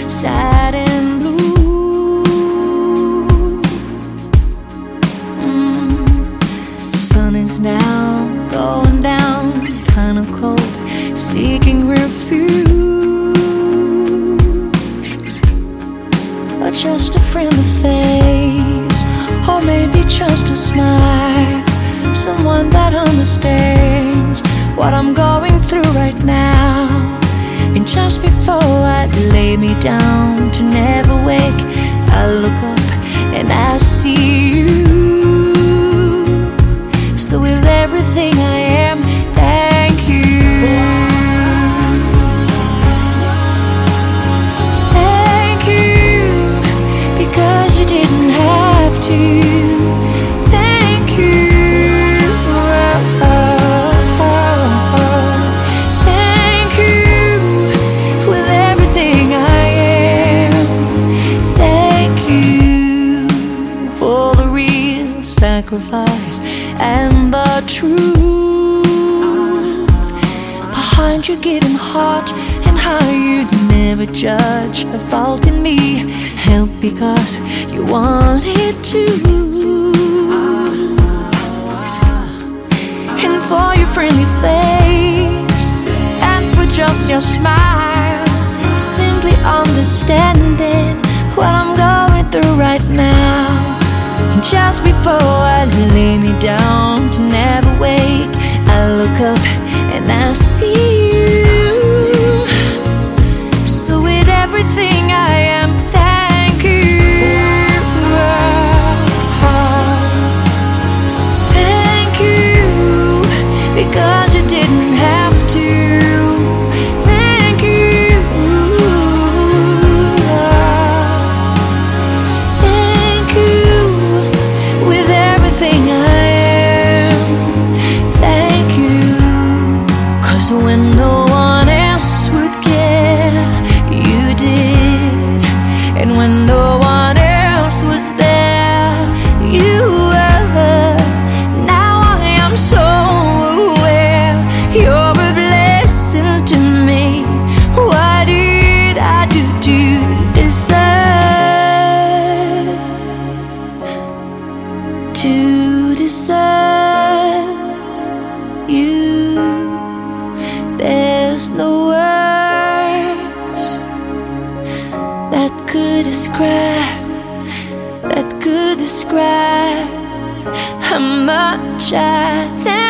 sad and blue. The sun is now going down, kinda cold, seeking refuge, or just a friendly face, or maybe just a smile, someone that understands what I'm going through right now. And just before I lay me down to never wake, I look up and I see you. So with everything I am, thank you. Thank you, because you didn't have to. Thank you. Thank you, with everything I am. Thank you for the real sacrifice and the truth behind your giving heart, and how you'd never judge a fault in me. Help because you wanted to, and for your friendly face, and for just your smile, simply understanding what I'm going through right now. And just before I lay me down to never wake, I look up and I see you. So with everything I am, thank you. Thank you, because you didn't have to. Thank you. Thank you, with everything I am. Thank you, 'cause when no one else would care, you did. And when no one else was there, you were. Now I am so aware you're a blessing to me. What did I do to deserve you? There's no words that could describe how much I thank